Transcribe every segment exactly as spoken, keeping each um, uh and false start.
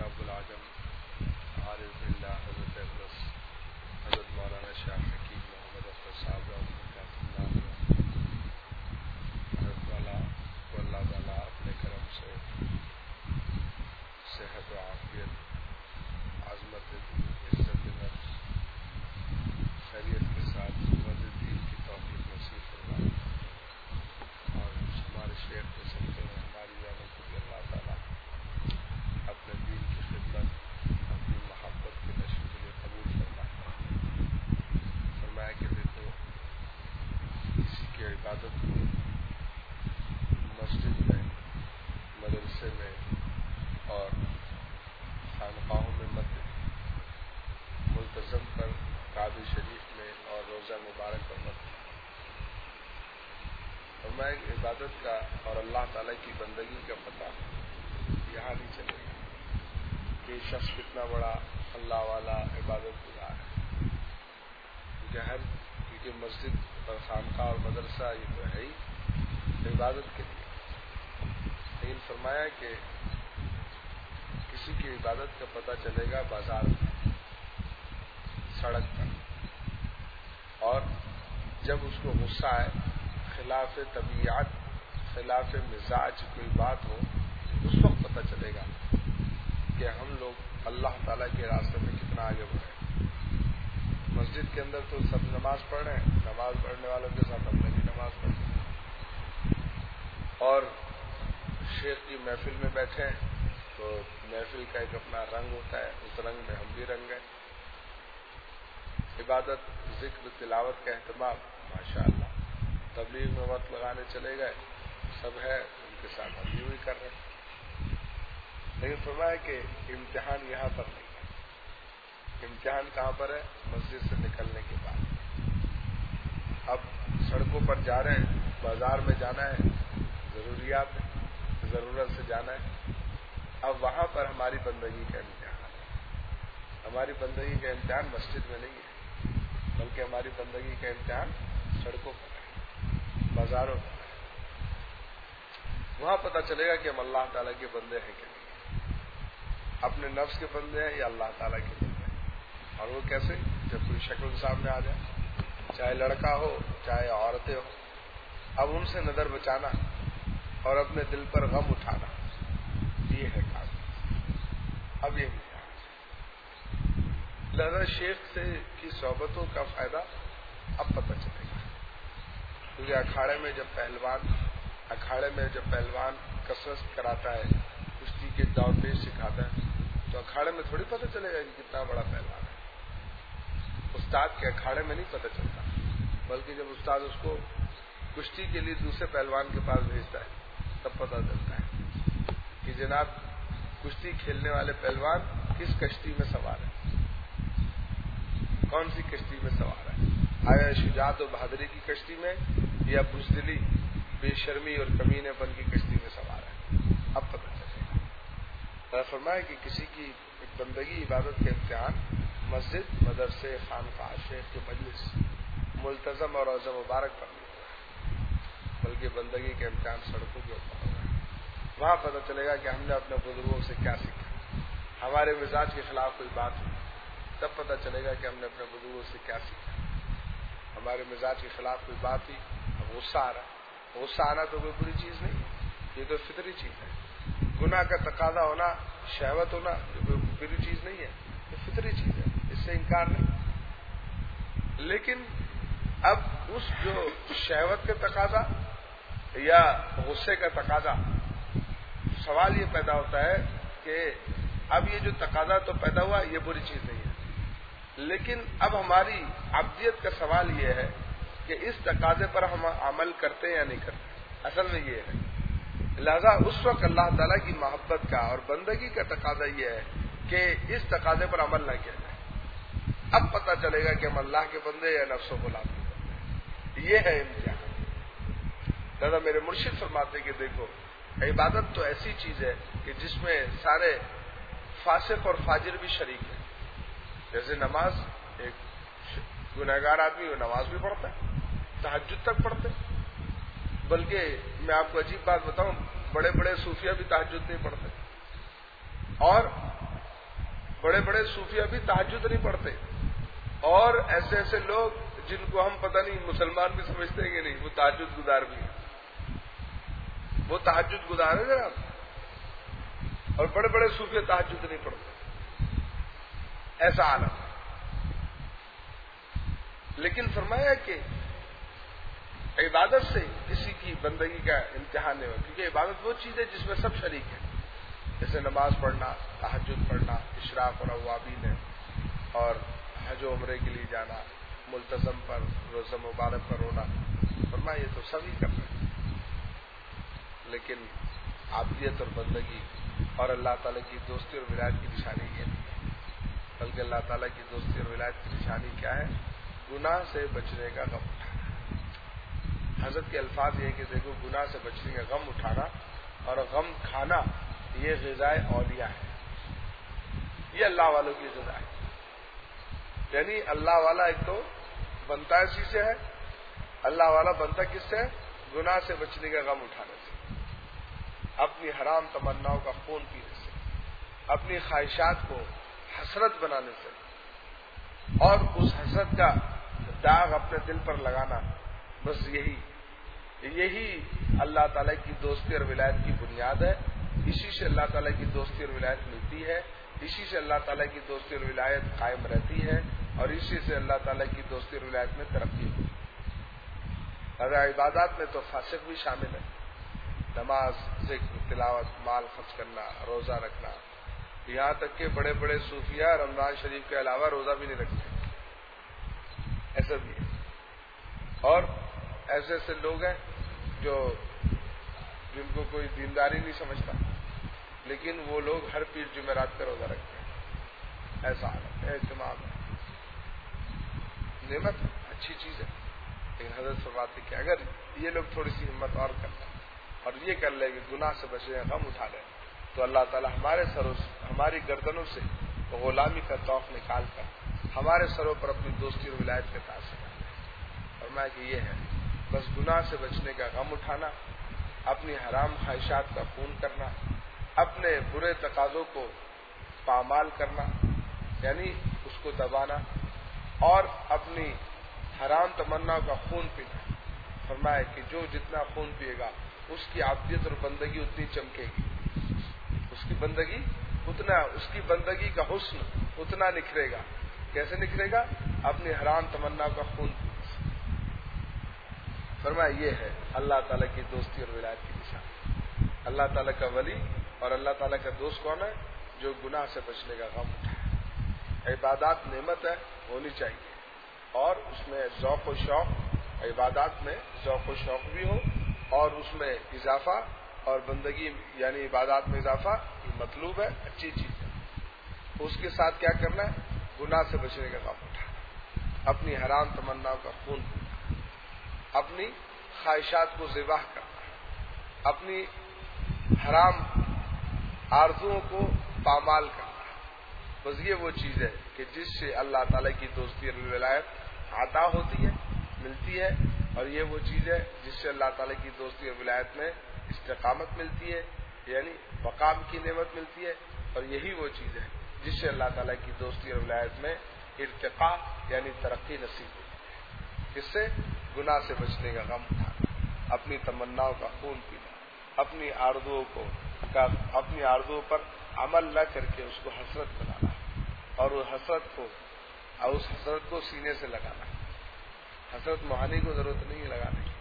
ابو العجم عارف باللہ حضرت اقدس حضرت مولانا شاہ حکیم محمد اختر صاحب رحمۃ اللہ حضرت والا کو اللہ تعالیٰ اپنے کرم سے صحت و عافیت، عظمت دین، عزت نفس، خیریت کے ساتھ قوت دین کی توفیق نصیب فرمائے، اور ہمارے شیخ کے سمتے میں ہماری جانوں کو بھی اللہ تعالیٰ اپنے دین کی خدمت، اپنی محبت کے نشر کے لیے قبول فرمائے۔ فرمایا کہ دیکھو کسی کی عبادت کو مسجد میں، مدرسے میں اور خانقاہوں میں مت دے، ملتزم پر کعبہ شریف میں اور روزہ مبارک پر مت دے۔ فرمایا کہ عبادت کا اور اللہ تعالیٰ کی بندگی کا پتہ یہاں نہیں چلے گا کہ شخص کتنا بڑا اللہ والا عبادت گزار ہے، کیونکہ ہر کیونکہ مسجد اور خانقاہ اور مدرسہ یہ تو ہے ہی عبادت کے لیے، لیکن فرمایا کہ کسی کی عبادت کا پتہ چلے گا بازار میں، سڑک پر، اور جب اس کو غصہ آئے، خلاف طبیعت، خلاف مزاج کوئی بات ہو، اس وقت پتہ چلے گا کہ ہم لوگ اللہ تعالیٰ کے راستے میں کتنا آگے بڑھے۔ مسجد کے اندر تو سب نماز پڑھ رہے ہیں، نماز پڑھنے والوں کے ساتھ ہم نے بھی نماز پڑھی، اور شیخ کی محفل میں بیٹھے ہیں تو محفل کا ایک اپنا رنگ ہوتا ہے، اس رنگ میں ہم بھی رنگ گئے۔ عبادت، ذکر، تلاوت کا اہتمام، ماشاءاللہ، تبلیغ میں وقت لگانے چلے گئے، سب ہے ان کے ساتھ ہم بھی وہی کر رہے ہیں، لیکن فرمایا کہ امتحان یہاں پر نہیں ہے۔ امتحان کہاں پر ہے؟ مسجد سے نکلنے کے بعد۔ اب سڑکوں پر جا رہے ہیں، بازار میں جانا ہے، ضروریات ہے، ضرورت سے جانا ہے، اب وہاں پر ہماری بندگی کا امتحان ہے۔ ہماری بندگی کا امتحان مسجد میں نہیں ہے، بلکہ ہماری بندگی کا امتحان سڑکوں پر ہے، بازاروں پر ہے۔ وہاں پتہ چلے گا کہ ہم اللہ تعالیٰ کے بندے ہیں کہ نہیں، اپنے نفس کے بندے ہیں یا اللہ تعالیٰ کے بندے ہیں۔ اور وہ کیسے؟ جب کوئی شکل سامنے آ جائے، چاہے لڑکا ہو چاہے عورتیں ہو، اب ان سے نظر بچانا اور اپنے دل پر غم اٹھانا، یہ ہے کام۔ اب یہ لہذا شیخ سے کی صحبتوں کا فائدہ اب پتہ چلے گا، کیونکہ اکھاڑے میں جب پہلوان اکھاڑے میں جب پہلوان کسرت کراتا ہے، کشتی کے داؤ پیش سکھاتا ہے، تو اکھاڑے میں تھوڑی پتہ چلے گا کہ کتنا بڑا پہلوان ہے۔ استاد کے اکھاڑے میں نہیں پتہ چلتا، بلکہ جب استاد اس کو کشتی کے لیے دوسرے پہلوان کے پاس بھیجتا ہے تب پتہ چلتا ہے کہ جناب کشتی کھیلنے والے پہلوان کس کشتی میں سوار ہے، کون سی کشتی میں سوار ہے، آیا شجاعت و بہادری کی کشتی میں یا بزدلی، بے شرمی اور کمینے پن کی کشتی میں سوار ہے، اب پتہ چلے گا۔ فرمایا کہ کسی کی ایک بندگی عبادت کے امتحان مسجد، مدرسے، خانقاہ، شیخ کے مجلس، ملتزم اور روزہ مبارک پر نہیں ہوگا، بلکہ بندگی کے امتحان سڑکوں کے اوپر ہوگا۔ وہاں پتہ چلے گا کہ ہم نے اپنے بزرگوں سے کیا سیکھا۔ ہمارے مزاج کے خلاف کوئی بات ہو تب پتہ چلے گا کہ ہم نے اپنے بزرگوں سے کیا سیکھا۔ ہمارے مزاج کے خلاف کوئی بات ہوئی، اب غصہ آ رہا ہے، غصہ آنا تو کوئی بری چیز نہیں ہے، یہ تو فطری چیز ہے۔ گناہ کا تقاضا ہونا، شہوت ہونا، یہ کوئی بری چیز نہیں ہے، یہ فطری چیز ہے، اس سے انکار نہیں۔ لیکن اب اس جو شہوت کا تقاضا یا غصے کا تقاضا، سوال یہ پیدا ہوتا ہے کہ اب یہ جو تقاضا تو پیدا ہوا یہ بری چیز نہیں ہے، لیکن اب ہماری عبدیت کا سوال یہ ہے کہ اس تقاضے پر ہم عمل کرتے ہیں یا نہیں کرتے۔ اصل میں یہ ہے، لہذا اس وقت اللہ تعالیٰ کی محبت کا اور بندگی کا تقاضا یہ ہے کہ اس تقاضے پر عمل نہ کیا جائے۔ اب پتہ چلے گا کہ ہم اللہ کے بندے یا نفس و غلام کے بندے، یہ ہے امتحان۔ لہذا میرے مرشد فرماتے کہ دیکھو عبادت تو ایسی چیز ہے کہ جس میں سارے فاسق اور فاجر بھی شریک ہیں۔ جیسے نماز، ایک گنہگار آدمی وہ نماز بھی پڑھتا ہے، تہجد تک پڑھتے، بلکہ میں آپ کو عجیب بات بتاؤں، بڑے بڑے صوفیہ بھی تہجد نہیں پڑھتے، اور بڑے بڑے صوفیہ بھی تہجد نہیں پڑھتے، اور ایسے ایسے لوگ جن کو ہم پتہ نہیں مسلمان بھی سمجھتے ہیں کہ نہیں، وہ تہجد گزار بھی ہیں، وہ تہجد گزار ہے جناب، اور بڑے بڑے صوفیہ تہجد نہیں پڑھتے، ایسا عالم ہے۔ لیکن فرمایا کہ عبادت سے کسی کی بندگی کا امتحان نہیں ہو، کیونکہ عبادت وہ چیز ہے جس میں سب شریک ہیں، جیسے نماز پڑھنا، تہجد پڑھنا، اشراق اور اوابین ہے، اور حج و عمرے کے لیے جانا، ملتزم پر روزہ مبارک پر رونا، فرمایا یہ تو سبھی کر رہے ہیں، لیکن عابدیت اور بندگی اور اللہ تعالیٰ کی دوستی اور ولایت کی نشانی یہ نہیں ہے، بلکہ اللہ تعالیٰ کی دوستی اور ولایت کی نشانی کیا ہے؟ گناہ سے بچنے کا غم اٹھانا۔ حضرت کے الفاظ یہ کہ دیکھو گناہ سے بچنے کا غم اٹھانا اور غم کھانا یہ غذائے اولیاء ہے، یہ اللہ والوں کی غذا ہے، یعنی اللہ والا ایک تو بنتا اسی سے ہے، اللہ والا بنتا کس سے ہے؟ گناہ سے بچنے کا غم اٹھانے سے، اپنی حرام تمناؤں کا خون پینے سے، اپنی خواہشات کو حسرت بنانے سے، اور اس حسرت کا داغ اپنے دل پر لگانا، بس یہی یہی اللہ تعالیٰ کی دوستی اور ولایت کی بنیاد ہے، اسی سے اللہ تعالیٰ کی دوستی اور ولایت ملتی ہے، اسی سے اللہ تعالیٰ کی دوستی اور ولایت قائم رہتی ہے، اور اسی سے اللہ تعالیٰ کی دوستی اور ولایت میں ترقی ہوتی ہے۔ اگر عبادات میں تو فاسق بھی شامل ہے، نماز، ذکر، تلاوت، مال خرچ کرنا، روزہ رکھنا، یہاں تک کہ بڑے بڑے صوفیہ رمضان شریف کے علاوہ روزہ بھی نہیں رکھتے، ایسا بھی ہے، اور ایسے ایسے لوگ ہیں جو جن کو کوئی دینداری نہیں سمجھتا، لیکن وہ لوگ ہر پیر جمعرات کا روزہ رکھتے ہیں، ایسا ہے اہتمام ہے، نعمت اچھی چیز ہے، لیکن حضرت فرماتے کہ اگر یہ لوگ تھوڑی سی ہمت اور کرتے اور یہ کر لیں کہ گناہ سے بچے غم اٹھا لیں، تو اللہ تعالیٰ ہمارے سروں ہماری گردنوں سے غلامی کا طوق نکال کر ہمارے سروں پر اپنی دوستی اور ولایت کے تاج لگاتے ہیں۔ فرمایا کہ یہ ہے بس گناہ سے بچنے کا غم اٹھانا، اپنی حرام خواہشات کا خون کرنا، اپنے برے تقاضوں کو پامال کرنا یعنی اس کو دبانا، اور اپنی حرام تمنا کا خون پینا۔ فرمایا کہ جو جتنا خون پیے گا اس کی عابدیت اور بندگی اتنی چمکے گی، اس کی بندگی اتنا اس کی بندگی کا حسن اتنا نکھرے گا۔ کیسے نکھرے گا؟ اپنی حرام تمنا کا خون پینے سے۔ فرمایا یہ ہے اللہ تعالیٰ کی دوستی اور ولایت کی نشانی۔ اللہ تعالیٰ کا ولی اور اللہ تعالیٰ کا دوست کون ہے؟ جو گناہ سے بچنے کا غم اٹھائے۔ عبادات نعمت ہے، ہونی چاہیے، اور اس میں ذوق و شوق، عبادات میں ذوق و شوق بھی ہو اور اس میں اضافہ، اور بندگی یعنی عبادات میں اضافہ یہ مطلوب ہے، اچھی چیز ہے۔ اس کے ساتھ کیا کرنا ہے؟ گناہ سے بچنے کا غم اٹھانا، اپنی حرام تمناؤں کا خون پینا، اپنی خواہشات کو ذبح کرنا، اپنی حرام آرزوؤں کو پامال کرنا۔ بس یہ وہ چیز ہے کہ جس سے اللہ تعالیٰ کی دوستی اور ولایت عطا ہوتی ہے، ملتی ہے، اور یہ وہ چیز ہے جس سے اللہ تعالیٰ کی دوستی اور ولایت میں استقامت ملتی ہے، یعنی مقام کی نعمت ملتی ہے، اور یہی وہ چیز ہے جس سے اللہ تعالیٰ کی دوستی اور ولایت میں ارتقاء یعنی ترقی نصیب ہوتی ہے۔ اس سے گناہ سے بچنے کا غم اٹھانا، اپنی تمناؤں کا خون پینا، اپنی آرزوؤں کو اپنی آرزوؤں پر عمل نہ کر کے اس کو حسرت بنانا، اور اس حسرت کو اور اس حسرت کو سینے سے لگانا۔ حسرت مہانی کو ضرورت نہیں ہے لگانے کی،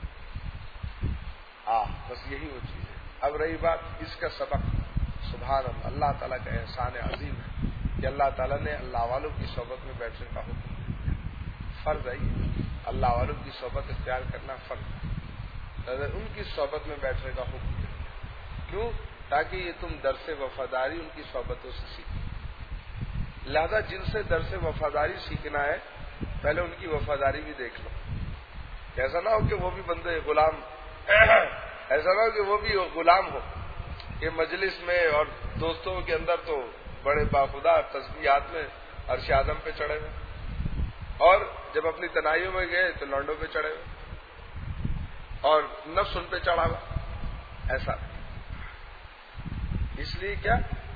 آ بس یہی وہ چیز ہے۔ اب رہی بات اس کا سبق، سبحان اللہ، اللہ تعالیٰ کا احسان عظیم ہے کہ اللہ تعالیٰ نے اللہ والوں کی صحبت میں بیٹھنے کا حکم دیا۔ فرض ہے، اللہ والوں کی صحبت اختیار کرنا فرض ہے، ان کی صحبت میں بیٹھنے کا حکم دیا۔ کیوں؟ تاکہ یہ تم درس وفاداری ان کی صحبتوں سے سیکھو۔ لہذا جن سے درس وفاداری سیکھنا ہے پہلے ان کی وفاداری بھی دیکھ لو، ایسا نہ ہو کہ وہ بھی بندے غلام ایسا نہ ہو کہ وہ بھی غلام ہو کہ مجلس میں اور دوستوں کے اندر تو بڑے باخدا تسبیحات میں عرش اعظم پہ چڑھے ہوئے، اور جب اپنی تنہائیوں میں گئے تو لانڈوں پہ چڑھے ہوئے اور نفس ان پہ چڑھا ہوا، ایسا نہیں۔ اس لیے کیا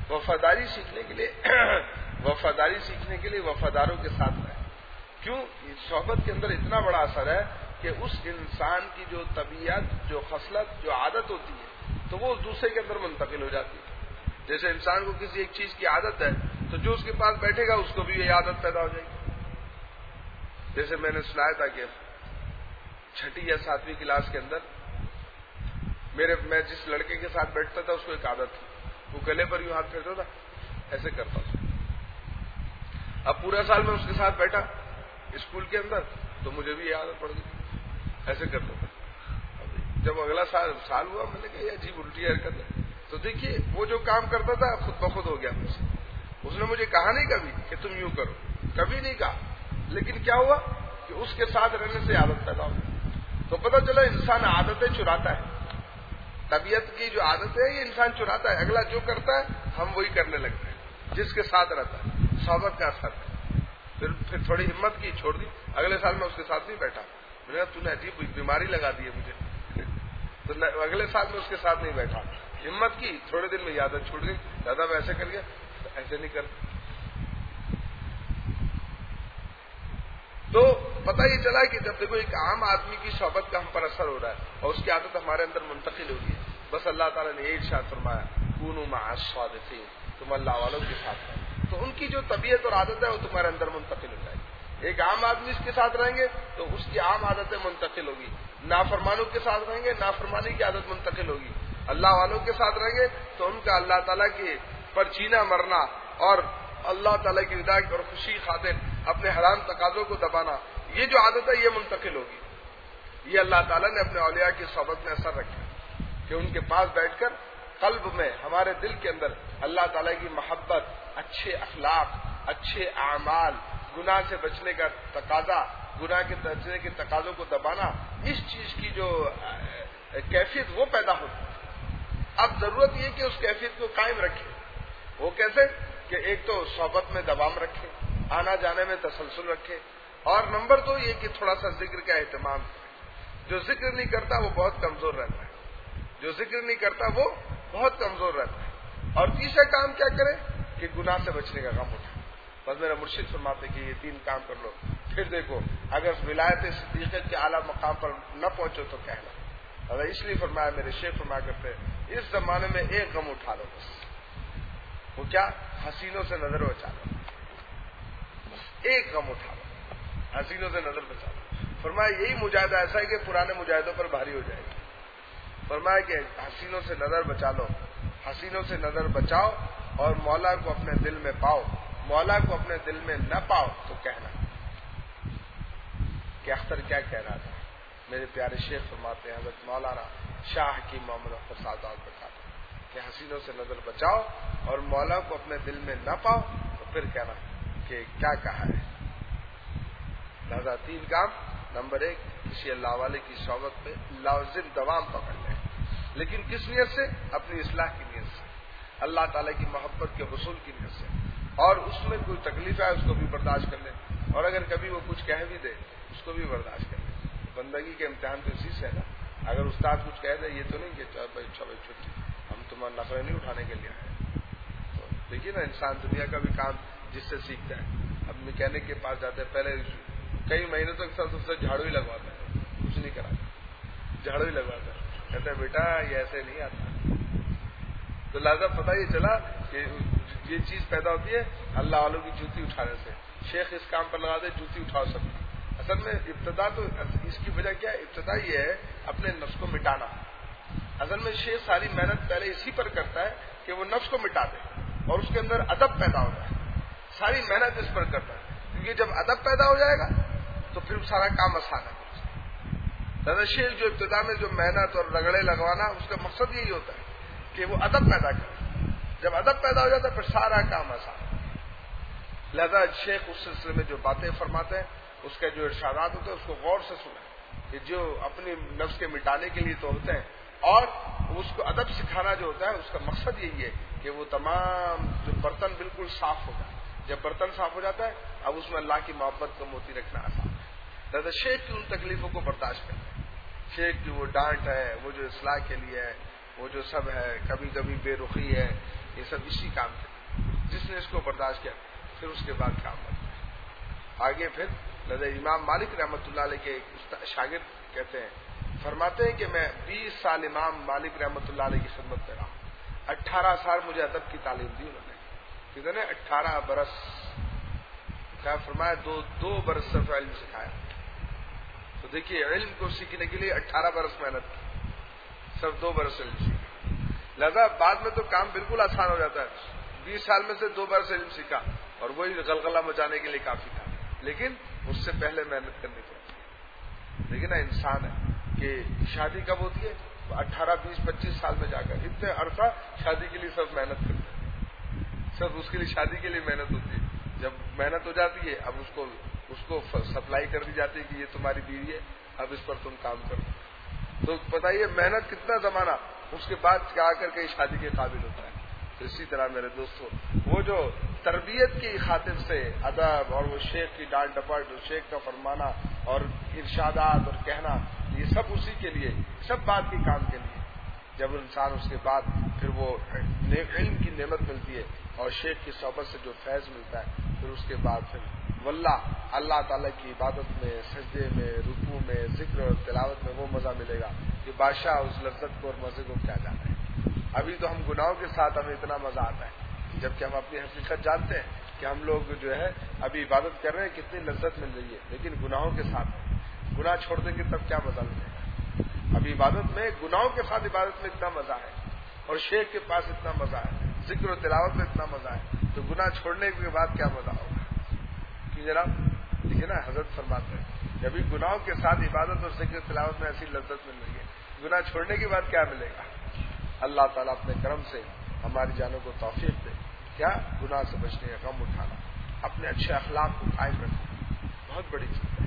وفاداری سیکھنے کے لیے وفاداری سیکھنے کے لیے وفاداروں کے ساتھ رہیں. کیوں؟ صحبت کے اندر اتنا بڑا اثر ہے کہ اس انسان کی جو طبیعت، جو خصلت، جو عادت ہوتی ہے تو وہ اس دوسرے کے اندر منتقل ہو جاتی ہے. جیسے انسان کو کسی ایک چیز کی عادت ہے تو جو اس کے پاس بیٹھے گا اس کو بھی یہ عادت پیدا ہو جائے گی. جیسے میں نے سنایا تھا کہ چھٹی یا ساتویں کلاس کے اندر میرے میں جس لڑکے کے ساتھ بیٹھتا تھا اس کو ایک عادت تھی، وہ گلے پر یوں ہاتھ پھیرتا تھا، ایسے کرتا تھا. اب پورا سال میں اس کے ساتھ بیٹھا اسکول کے اندر تو مجھے بھی یہ عادت پڑ گئی، ایسے کرتا تھا. جب اگلا سال سال ہوا میں نے کہا یہ عجیب الٹی حرکت ہے. تو دیکھیے وہ جو کام کرتا تھا خود بخود ہو گیا مجھ سے. اس نے مجھے کہا نہیں کبھی کہ تم یوں کرو، کبھی نہیں کہا، لیکن کیا ہوا کہ اس کے ساتھ رہنے سے عادت پیدا ہو. تو پتہ چلا انسان عادتیں چراتا ہے. طبیعت کی جو عادت ہے یہ انسان چراتا ہے. اگلا جو کرتا ہے ہم وہی کرنے لگتے ہیں جس کے ساتھ رہتا ہے. صحبت کا اثر ہے. پھر پھر تھوڑی ہمت کی، چھوڑ دی. اگلے سال میں اس کے ساتھ نہیں بیٹھا. میں نے کہا تو نے عجیب بیماری لگا دی ہے مجھے. تو اگلے سال میں اس کے ساتھ نہیں بیٹھا. ہمت کی، تھوڑے دن میں عادت چھوٹ گئی. دادا میں ایسے کر گیا، ایسے نہیں کر. تو پتہ یہ چلا کہ جب دیکھو ایک عام آدمی کی صحبت کا ہم پر اثر ہو رہا ہے اور اس کی عادت ہمارے اندر منتقل ہوگی ہے. بس اللہ تعالیٰ نے یہ ارشاد فرمایا کونوا مع الصادقین، تم اللہ والوں کے ساتھ رہو تو ان کی جو طبیعت اور عادت ہے وہ تمہارے اندر منتقل ہو جائے گی. ایک عام آدمی اس کے ساتھ رہیں گے تو اس کی عام عادتیں منتقل ہوگی. نافرمانوں کے ساتھ رہیں گے نافرمانی کی عادت منتقل ہوگی. اللہ والوں کے ساتھ رہیں گے تو ان کا اللہ تعالیٰ کے پر جینا مرنا اور اللہ تعالیٰ کی رضا اور خوشی خاطر اپنے حرام تقاضوں کو دبانا، یہ جو عادت ہے یہ منتقل ہوگی. یہ اللہ تعالیٰ نے اپنے اولیاء کی صحبت میں اثر رکھا کہ ان کے پاس بیٹھ کر قلب میں، ہمارے دل کے اندر اللہ تعالیٰ کی محبت، اچھے اخلاق، اچھے اعمال، گناہ سے بچنے کا تقاضا، گناہ کے بچنے کے تقاضوں کو دبانا، اس چیز کی جو کیفیت وہ پیدا ہوتی ہے. اب ضرورت یہ کہ اس کیفیت کو قائم رکھے. وہ کیسے؟ کہ ایک تو صحبت میں دوام رکھے، آنا جانے میں تسلسل رکھے، اور نمبر دو یہ کہ تھوڑا سا ذکر کا اہتمام. جو ذکر نہیں کرتا وہ بہت کمزور رہتا ہے. جو ذکر نہیں کرتا وہ بہت کمزور رہتا ہے. اور تیسرا کام کیا کرے کہ گناہ سے بچنے کا کام اٹھائے. بس میرا مرشد فرماتے کہ یہ تین کام کر لو، پھر دیکھو اگر ولایت صدیقیت کے اعلیٰ مقام پر نہ پہنچو تو کہنا. اور اس لیے فرمایا میرے شیخ فرمایا کرتے اس زمانے میں ایک غم اٹھا لو، بس وہ کیا؟ حسینوں سے نظر بچا لو. بس ایک غم اٹھا لو، حسینوں سے نظر بچا لو. فرمایا یہی مجاہدہ ایسا ہے کہ پرانے مجاہدوں پر بھاری ہو جائے گا. فرمایا کہ حسینوں سے نظر بچا لو، حسینوں سے نظر بچاؤ اور مولا کو اپنے دل میں پاؤ. مولا کو اپنے دل میں نہ پاؤ تو کہنا. کہ اختر کیا کہہ رہا تھا؟ میرے پیارے شیخ فرماتے ہیں حضرت مولانا شاہ کی محمد اختر سعداد بتاتے ہیں کہ حسینوں سے نظر بچاؤ اور مولا کو اپنے دل میں نہ پاؤ تو پھر کہنا کہ کیا کہا ہے. لہذا تین کام. نمبر ایک، کسی اللہ والے کی صحبت پہ لازم دوام پکڑ لیں، لیکن کس نیت سے؟ اپنی اصلاح کی نیت سے، اللہ تعالیٰ کی محبت کے حصول کی نیت سے. اور اس میں کوئی تکلیف ہے اس کو بھی برداشت کر لیں، اور اگر کبھی وہ کچھ کہہ بھی دے اس کو بھی برداشت کر لیں. بندگی کے امتحان تو اسی سے ہے نا. اگر استاد کچھ کہہ دے یہ تو نہیں کہ بھائی اچھا بھائی چھٹی، ہم تمہارا نفرے نہیں اٹھانے کے لیے آئے. تو دیکھیے نا انسان دنیا کا بھی کام جس سے سیکھتا ہے. اب میکینک کے پاس جاتے ہیں، پہلے کئی مہینوں تک سب سے جھاڑو ہی لگواتا ہے، کچھ نہیں کراتا، جھاڑو ہی لگواتا ہے. کہتے ہیں بیٹا یہ ایسے نہیں آتا. تو لہٰذا پتہ یہ چلا کہ یہ چیز پیدا ہوتی ہے اللہ والوں کی جوتی اٹھانے سے. شیخ اس کام پر لگا دے جوتی اٹھاؤ سب. اصل میں ابتدا تو اس کی وجہ کیا ہے؟ ابتدا یہ ہے اپنے نفس کو مٹانا. اصل میں شیخ ساری محنت پہلے اسی پر کرتا ہے کہ وہ نفس کو مٹا دے اور اس کے اندر ادب پیدا ہوتا ہے. ساری محنت اس پر کرتا ہے کیونکہ جب ادب پیدا ہو جائے گا تو پھر سارا کام آسان ہے. دادا شیخ جو ابتدا میں جو محنت اور رگڑے لگوانا اس کا مقصد یہی ہوتا ہے کہ وہ ادب پیدا کرے. جب ادب پیدا ہو جاتا ہے پھر سارا کام آسان ہے. لہذا شیخ اس سلسلے میں جو باتیں فرماتے ہیں اس کے جو ارشادات ہوتے ہیں اس کو غور سے سنیں کہ جو اپنی نفس کے مٹانے کے لیے تو ہوتے ہیں، اور اس کو ادب سکھانا جو ہوتا ہے اس کا مقصد یہی ہے کہ وہ تمام جو برتن بالکل صاف ہو جائے. جب برتن صاف ہو جاتا ہے اب اس میں اللہ کی محبت کو موتی رکھنا آسان ہے. لہذا شیخ کی ان تکلیفوں کو برداشت کرتے ہیں. شیخ کی وہ ڈانٹ ہے، وہ جو اصلاح کے لیے ہے، وہ جو سب ہے، کبھی کبھی بے رخی ہے یہ سب اسی کام کے، جس نے اس کو برداشت کیا پھر اس کے بعد کام کرتا ہے آگے۔ پھر لدہ امام مالک رحمۃ اللہ علیہ کے ایک شاگرد کہتے ہیں، فرماتے ہیں کہ میں بیس سال امام مالک رحمۃ اللہ علیہ کی خدمت میں رہا ہوں، اٹھارہ سال مجھے ادب کی تعلیم دی انہوں نے، کتنے اٹھارہ برس، کیا فرمایا دو دو برس صرف علم سکھایا۔ تو دیکھیے علم کو سیکھنے کے لیے اٹھارہ برس محنت کی، صرف دو برس علم سیکھا، لہذا بعد میں تو کام بالکل آسان ہو جاتا ہے، بیس سال میں سے دو برس علم سیکھا اور وہی غلغلہ مچانے کے لیے کافی تھا، لیکن اس سے پہلے محنت کرنی پڑتی ہے۔ لیکن انسان ہے کہ شادی کب ہوتی ہے؟ اٹھارہ بیس پچیس سال میں جا کر، اتنے عرصہ شادی کے لیے سب محنت کرتے ہیں، سب اس کے لیے شادی کے لیے محنت ہوتی ہے، جب محنت ہو جاتی ہے اب اس کو اس کو سپلائی کر دی جاتی ہے کہ یہ تمہاری بیوی ہے، اب اس پر تم کام کرو، تو بتائیے محنت کتنا زمانہ، اس کے بعد کیا کر کے شادی کے قابل ہوتا ہے۔ تو اسی طرح میرے دوستو، وہ جو تربیت کی خاطر سے ادب اور وہ شیخ کی ڈانٹ ڈپٹ، شیخ کا فرمانا اور ارشادات اور کہنا، یہ سب اسی کے لیے، سب بات کے کام کے لیے۔ جب انسان اس کے بعد پھر وہ علم کی نعمت ملتی ہے اور شیخ کی صحبت سے جو فیض ملتا ہے، پھر اس کے بعد پھر واللہ اللہ تعالیٰ کی عبادت میں، سجدے میں، رکوع میں، ذکر اور تلاوت میں وہ مزہ ملے گا کہ بادشاہ اس لذت کو اور مزے کو کیا جانا ہے۔ ابھی تو ہم گناہوں کے ساتھ ہمیں اتنا مزہ آتا ہے، جبکہ ہم اپنی حقیقت جانتے ہیں کہ ہم لوگ جو ہے ابھی عبادت کر رہے ہیں، کتنی لذت مل رہی ہے، لیکن گناہوں کے ساتھ گناہ چھوڑ دیں گے تب کیا مزہ ملے گا۔ ابھی عبادت میں، گناہوں کے ساتھ عبادت میں اتنا مزہ ہے اور شیخ کے پاس اتنا مزہ ہے، ذکر و تلاوت میں اتنا مزہ ہے، تو گناہ چھوڑنے کے بعد کیا مزہ ہوگا؟ کہ جناب دیکھیے نا، حضرت فرماتے ہیں ابھی گناہوں کے ساتھ عبادت اور ذکر و تلاوت میں ایسی لذت مل رہی ہے، گناہ چھوڑنے کے بعد کیا ملے گا؟ اللہ تعالیٰ اپنے کرم سے ہماری جانوں کو توفیق دے، کیا گناہ سے بچنے کا غم اٹھانا، اپنے اچھے اخلاق کو قائم رکھنا بہت بڑی چیز ہے۔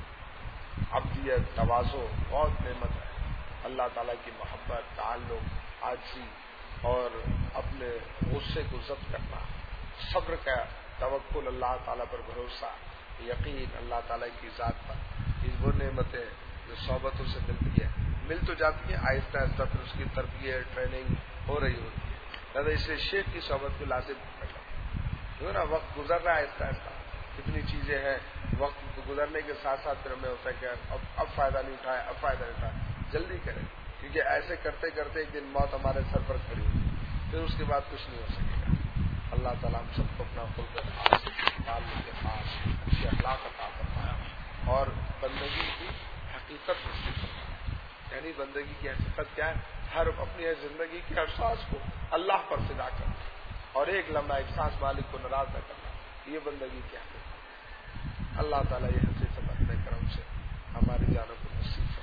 عبدیت، تواضع بہت نعمت ہے، اللہ تعالیٰ کی محبت، تعلق، عاجزی اور اپنے غصے کو ضبط کرنا، صبر کا، توکل اللہ تعالیٰ پر بھروسہ، یقین اللہ تعالیٰ کی ذات پر، یہ وہ نعمتیں جو صحبتوں سے ملتی ہے، مل تو جاتی ہیں آہستہ آہستہ، پھر اس کی تربیت ٹریننگ ہو رہی ہوتی ہے، لہٰذا اس سے شیخ کی صحبت کو لازم کرنا جو ہے نا، وقت گزر رہا ہے آہستہ آہستہ، کتنی چیزیں ہیں، وقت گزرنے کے ساتھ ساتھ پھر ہمیں ہوتا ہے کہ اب اب فائدہ نہیں اٹھایا، اب فائدہ نہیں اٹھایا، جلدی کریں، کیونکہ ایسے کرتے کرتے ایک دن موت ہمارے سر پر کھڑی ہوگی، پھر اس کے بعد کچھ نہیں ہو سکے گا۔ اللہ تعالیٰ ہم سب کو اپنا خلق خاص، تعلق کے خاص، اچھی اخلاق عطا فرمایا اور بندگی کی حقیقت نصیب فرمایا، یعنی بندگی کی حقیقت کیا ہے؟ ہر اپنی زندگی کے ہر سانس کو اللہ پر فدا کرنا اور ایک لمحہ ایک سانس مالک کو ناراض نہ کرنا، یہ بندگی کی حقیقت ہے۔ اللہ تعالیٰ یہ حقیقت اپنے کرم سے ہماری جانوں کو نصیب فرمائے۔